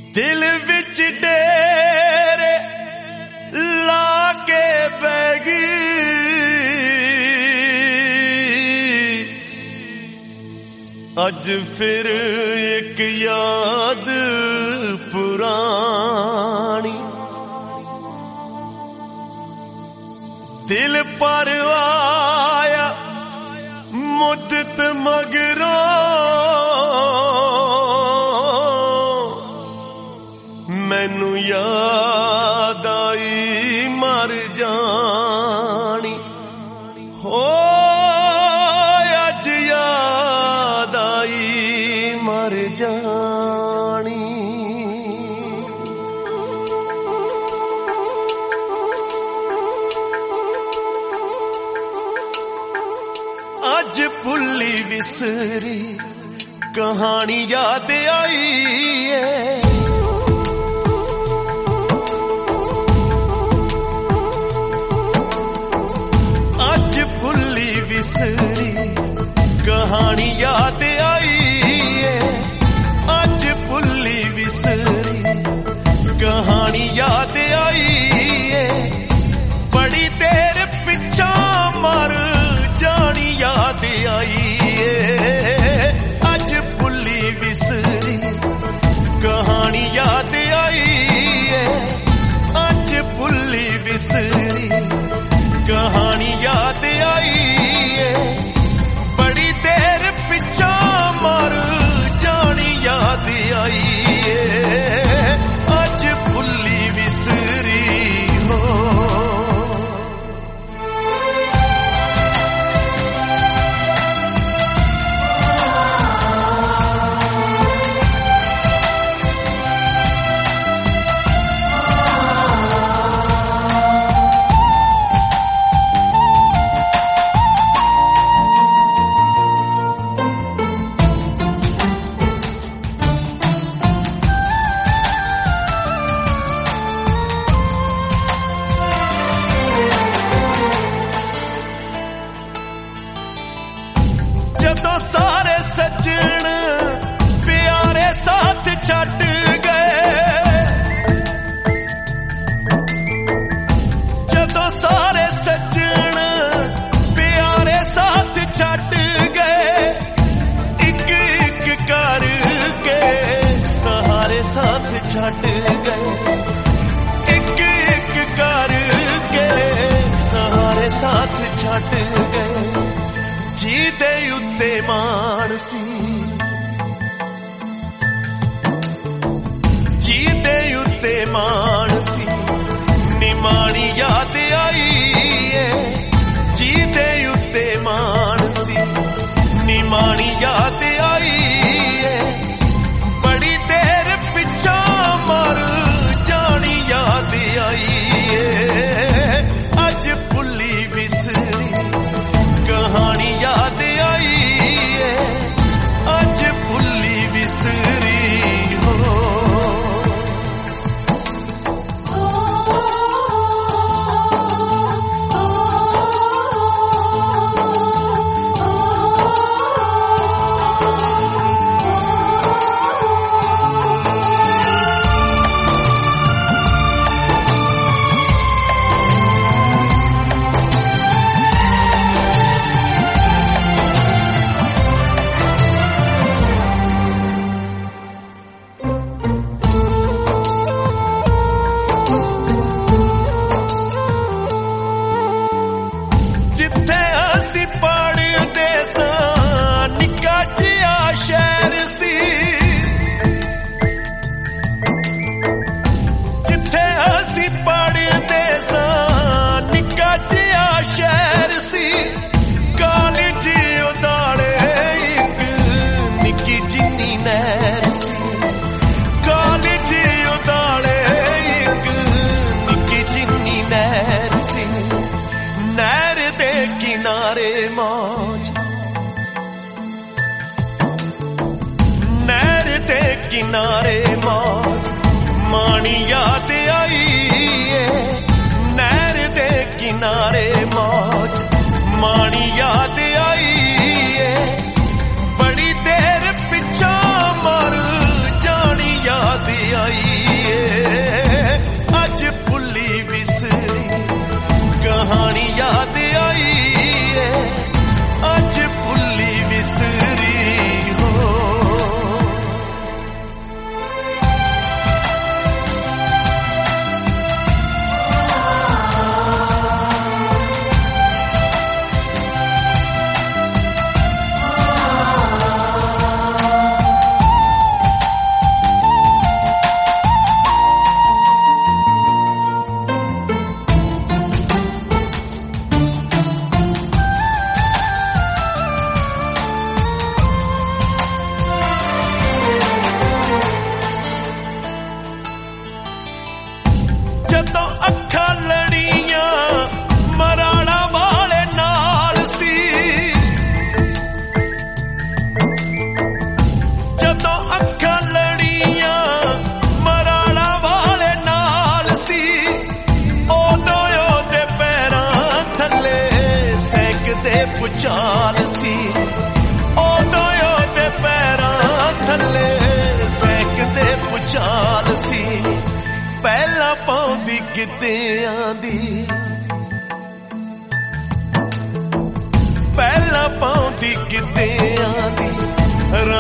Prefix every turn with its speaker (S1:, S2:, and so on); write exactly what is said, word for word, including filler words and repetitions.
S1: दिल विच डेरे लाके बैगी अज फिर एक याद पुरानी दिल पर आया मुद्दत मगरों मैनू याद आई मर जानी हो अज याद आई मर जानी। अज भुल्ली विसरी कहानी याद आई है विसरी कहानी याद आई है अज भुल्ली विसरी कहानी याद आई है बड़ी देर पिछा मर जानी याद आई है अज भुल्ली विसरी कहानी याद आई है अज भुल्ली विसरी कहानी याद आई बड़ी देर पिछा मर जानी याद आई अज भुल्ली विसरी हो। जदों सारे सज्जन प्यारे साथ छट गए जदों सारे सज्जन प्यारे साथ छट गए एक एक करके सहारे साथ छट गए एक एक करके सहारे साथ छट गए जी दे उत्ते मान सी जी दे उत्ते मान सी निमानी याद आई है जी दे उत्ते मान सी निमानी याद आई है बड़ी देर पिछा मर जानी याद आई है अज भुल्ली विसरी कहानी याद आई है अज भुल्ली विसरी हो। जिथे असी पढ़दे सां निक्का जिहा शहर सी जिथे असी पढ़दे सां निक्का जिहा शहर सी कॉलेज उदाड़े एक निक्की जिन्नी नहर सी कॉलेज उदाड़े एक निक्की जिन्नी नहर सी नहर दे किनारे मौज नहर दे किनारे मौज मानी याद आई है नहर दे किनारे मौज मानी याद आई है बड़ी देर पिछा मर जानी याद आई ਗਿੱਧਿਆਂ ਦੀ ਪਹਿਲਾਂ ਪਾਉਂਦੀ ਗਿੱਧਿਆਂ ਦੀ